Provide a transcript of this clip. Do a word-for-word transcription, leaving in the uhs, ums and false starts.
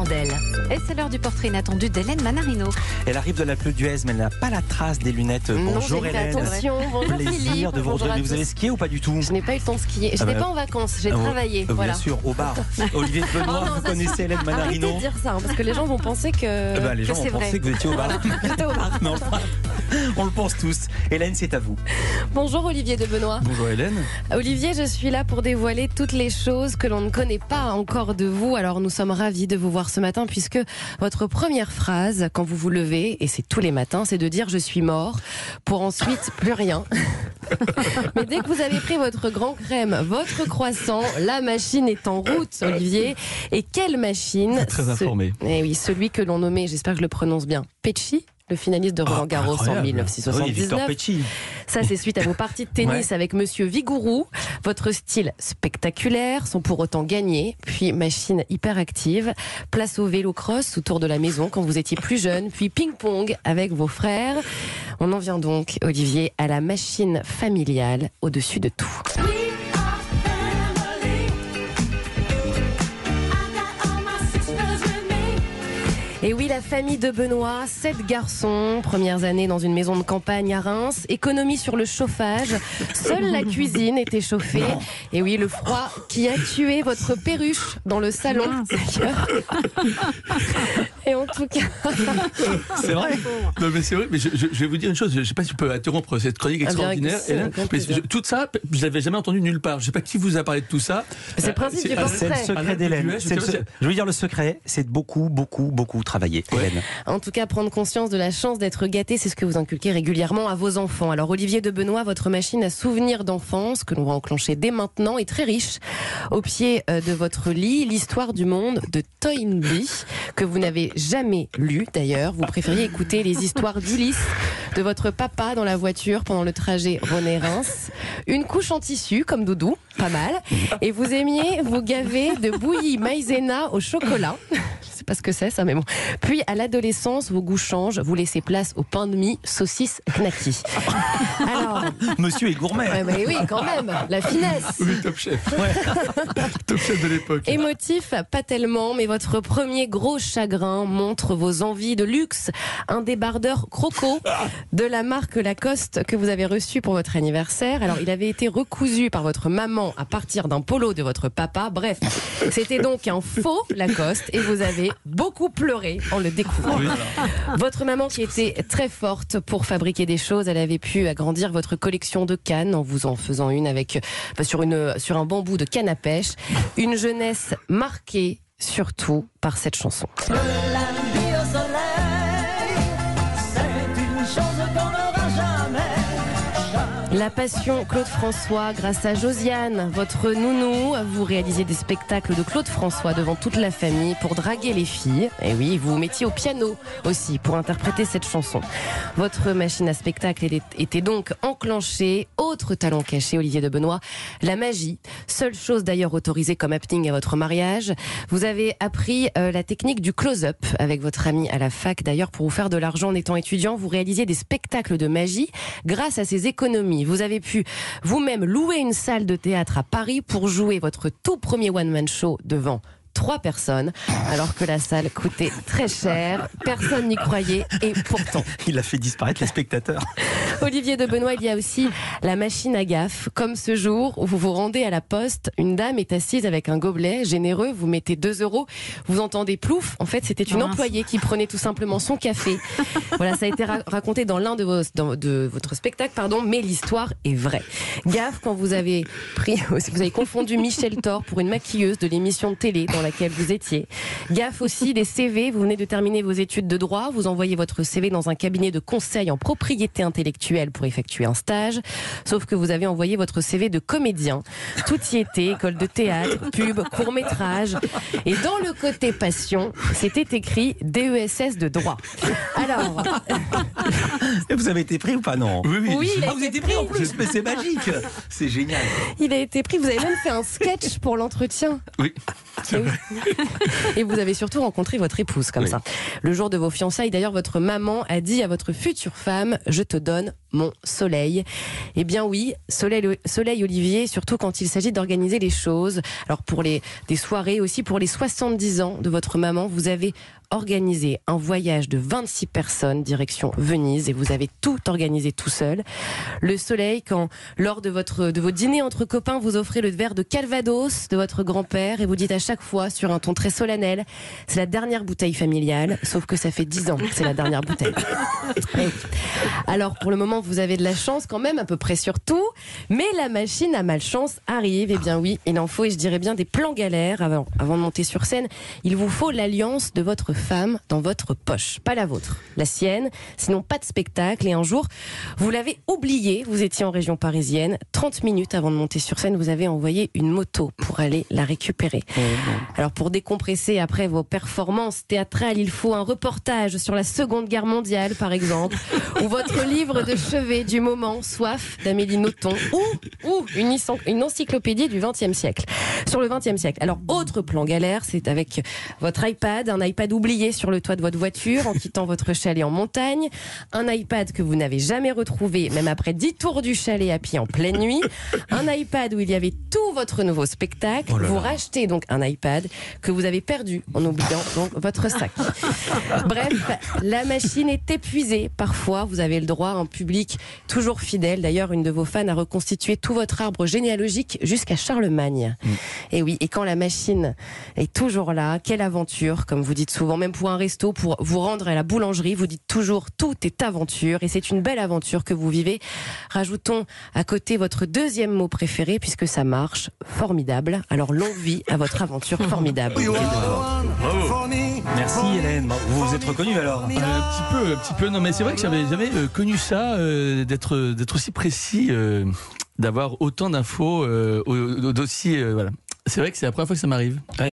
Hirondelle. Et c'est l'heure du portrait inattendu d'Hélène Manarino. Elle arrive de la Pleu d'Huez, mais elle n'a pas la trace des lunettes. Bonjour non, Hélène. Attention, bonjour Plaisir Philippe. de vous retrouver. Vous avez skié ou pas du tout? Je n'ai pas eu le temps de skier. Je ah n'étais bah, pas en vacances, j'ai ah travaillé. Bien voilà. sûr, au bar. Olivier Benoît, oh non, vous connaissez Hélène Manarino? Arrêtez de dire ça, hein, parce que les gens vont penser que, ah bah, les gens que vont c'est penser vrai. que vous étiez au bar. J'étais au bar. Non, on le pense tous. Hélène, c'est à vous. Bonjour Olivier de Benoît. Bonjour Hélène. Olivier, je suis là pour dévoiler toutes les choses que l'on ne connaît pas encore de vous. Alors nous sommes ravis de vous voir ce matin puisque votre première phrase quand vous vous levez, et c'est tous les matins, c'est de dire je suis mort pour ensuite plus rien. Mais dès que vous avez pris votre grand crème, votre croissant, la machine est en route, Olivier. Et quelle machine? Très informé. Ce... Eh oui, celui que l'on nommait, j'espère que je le prononce bien, Pecci, le finaliste de Roland Garros oh, en dix-neuf cent soixante-dix-neuf. Oui, Victor Pecci. Ça, c'est suite à vos parties de tennis ouais. avec Monsieur Vigouroux. Votre style spectaculaire, sans pour autant gagner. Puis machine hyperactive. Place au vélo-cross autour de la maison quand vous étiez plus jeune. Puis ping-pong avec vos frères. On en vient donc, Olivier, à la machine familiale au-dessus de tout. Et oui, la famille de Benoît, sept garçons, premières années dans une maison de campagne à Reims, économie sur le chauffage, seule la cuisine était chauffée. Non. Et oui, le froid qui a tué votre perruche dans le salon. Et en tout cas... C'est vrai. Non mais c'est vrai, mais je, je, je vais vous dire une chose, je ne sais pas si je peux interrompre cette chronique extraordinaire. Ah Hélène, mais je, tout ça, je ne l'avais jamais entendu nulle part. Je ne sais pas qui vous a parlé de tout ça. C'est le principe du portrait. C'est le secret d'Hélène. Je, je veux dire, le secret, c'est de beaucoup, beaucoup, beaucoup travailler. Ouais. En tout cas, prendre conscience de la chance d'être gâté, c'est ce que vous inculquez régulièrement à vos enfants. Alors Olivier de Benoît, votre machine à souvenirs d'enfance, que l'on va enclencher dès maintenant, est très riche. Au pied de votre lit, l'histoire du monde de Toynbee, que vous n'avez jamais lu d'ailleurs. Vous préfériez écouter les histoires d'Ulysse, de votre papa dans la voiture pendant le trajet René-Reims. Une couche en tissu, comme Doudou, pas mal. Et vous aimiez vous gaver de bouillie maïzena au chocolat. Je sais pas ce que c'est ça, mais bon. Puis à l'adolescence, vos goûts changent, vous laissez place au pain de mie, saucisse, knacky. Alors, monsieur est gourmet. Ouais, bah oui, quand même, la finesse. Oui, top chef. Ouais. Top chef de l'époque. Émotif, pas tellement, mais votre premier gros chagrin montre vos envies de luxe. Un débardeur croco de la marque Lacoste que vous avez reçu pour votre anniversaire. Alors, il avait été recousu par votre maman à partir d'un polo de votre papa. Bref, c'était donc un faux Lacoste et vous avez beaucoup pleuré en le découvrant. Oui, votre maman, qui était très forte pour fabriquer des choses, elle avait pu agrandir votre collection de cannes en vous en faisant une avec enfin, sur une sur un bambou de canne à pêche. Une jeunesse marquée surtout par cette chanson. Le lundi au soleil, c'est une chose qu'on n'aura jamais. La passion Claude François grâce à Josiane, votre nounou. Vous réalisez des spectacles de Claude François devant toute la famille pour draguer les filles. Et oui, vous vous mettiez au piano aussi pour interpréter cette chanson. Votre machine à spectacle était donc enclenchée. Autre talent caché, Olivier de Benoît, la magie. Seule chose d'ailleurs autorisée comme happening à votre mariage. Vous avez appris euh, la technique du close-up avec votre ami à la fac. D'ailleurs, pour vous faire de l'argent en étant étudiant, vous réalisiez des spectacles de magie grâce à ces économies. Vous avez pu vous-même louer une salle de théâtre à Paris pour jouer votre tout premier one-man show devant trois personnes, alors que la salle coûtait très cher. Personne n'y croyait et pourtant... Il a fait disparaître les spectateurs. Olivier de Benoît, il y a aussi la machine à gaffe. Comme ce jour où vous vous rendez à la poste, une dame est assise avec un gobelet généreux, vous mettez deux euros, vous entendez plouf. En fait, c'était une Mince. employée qui prenait tout simplement son café. Voilà, ça a été ra- raconté dans l'un de, vos, dans, de votre spectacle, pardon, mais l'histoire est vraie. Gaffe quand vous avez pris, vous avez confondu Michel Thor pour une maquilleuse de l'émission de télé dans laquelle vous étiez. Gaffe aussi des C V, vous venez de terminer vos études de droit, vous envoyez votre C V dans un cabinet de conseil en propriété intellectuelle pour effectuer un stage, sauf que vous avez envoyé votre C V de comédien. Tout y était, école de théâtre, pub, court-métrage. Et dans le côté passion, c'était écrit D E S S de droit. Alors... Et vous avez été pris ou pas? Non. Oui, oui, oui il a ah, vous avez été pris en plus, mais c'est magique. C'est génial. Il a été pris, vous avez même fait un sketch pour l'entretien. Oui. Et, oui. Et vous avez surtout rencontré votre épouse comme oui. ça. Le jour de vos fiançailles, d'ailleurs, votre maman a dit à votre future femme, je te donne mon soleil. Eh bien oui, soleil, soleil Olivier, surtout quand il s'agit d'organiser les choses. Alors pour les des soirées aussi, pour les soixante-dix ans de votre maman, vous avez organisé un voyage de vingt-six personnes direction Venise et vous avez tout organisé tout seul. Le soleil, quand lors de votre de vos dîners entre copains, vous offrez le verre de Calvados de votre grand-père et vous dites à chaque fois sur un ton très solennel, c'est la dernière bouteille familiale, sauf que ça fait dix ans que c'est la dernière bouteille. Et alors pour le moment, vous avez de la chance quand même, à peu près sur tout, mais la machine à malchance arrive. Eh bien oui, il en faut, et je dirais bien des plans galères avant, avant de monter sur scène. Il vous faut l'alliance de votre femme dans votre poche, pas la vôtre, la sienne, sinon pas de spectacle. Et un jour, vous l'avez oublié, vous étiez en région parisienne, trente minutes avant de monter sur scène, vous avez envoyé une moto pour aller la récupérer. Mmh. Alors pour décompresser après vos performances théâtrales, il faut un reportage sur la Seconde Guerre mondiale par exemple, ou votre livre de chevet du moment, Soif d'Amélie Nothomb, ou, ou une, une encyclopédie du vingtième siècle, sur le vingtième siècle. Alors autre plan galère, c'est avec votre iPad, un iPad oublié sur le toit de votre voiture en quittant votre chalet en montagne, un iPad que vous n'avez jamais retrouvé même après dix tours du chalet à pied en pleine nuit, un iPad où il y avait tout votre nouveau spectacle. Oh vous rachetez donc un iPad que vous avez perdu en oubliant donc votre sac. Bref, la machine est épuisée. Parfois, vous avez le droit à un public toujours fidèle. D'ailleurs, une de vos fans a reconstitué tout votre arbre généalogique jusqu'à Charlemagne. Mm. Et oui, et quand la machine est toujours là, quelle aventure, comme vous dites souvent, même pour un resto, pour vous rendre à la boulangerie, vous dites toujours tout est aventure, et c'est une belle aventure que vous vivez. Rajoutons à côté votre deuxième mot préféré, puisque ça marche, formidable. Alors longue vie à votre aventure formidable. Bravo. Merci Hélène. Vous vous êtes reconnue alors? euh, Un petit peu, un petit peu. Non, mais c'est vrai que j'avais jamais euh, connu ça, euh, d'être d'être aussi précis, euh, d'avoir autant d'infos, euh, au, au dossier. Euh, voilà. C'est vrai que c'est la première fois que ça m'arrive. Ouais.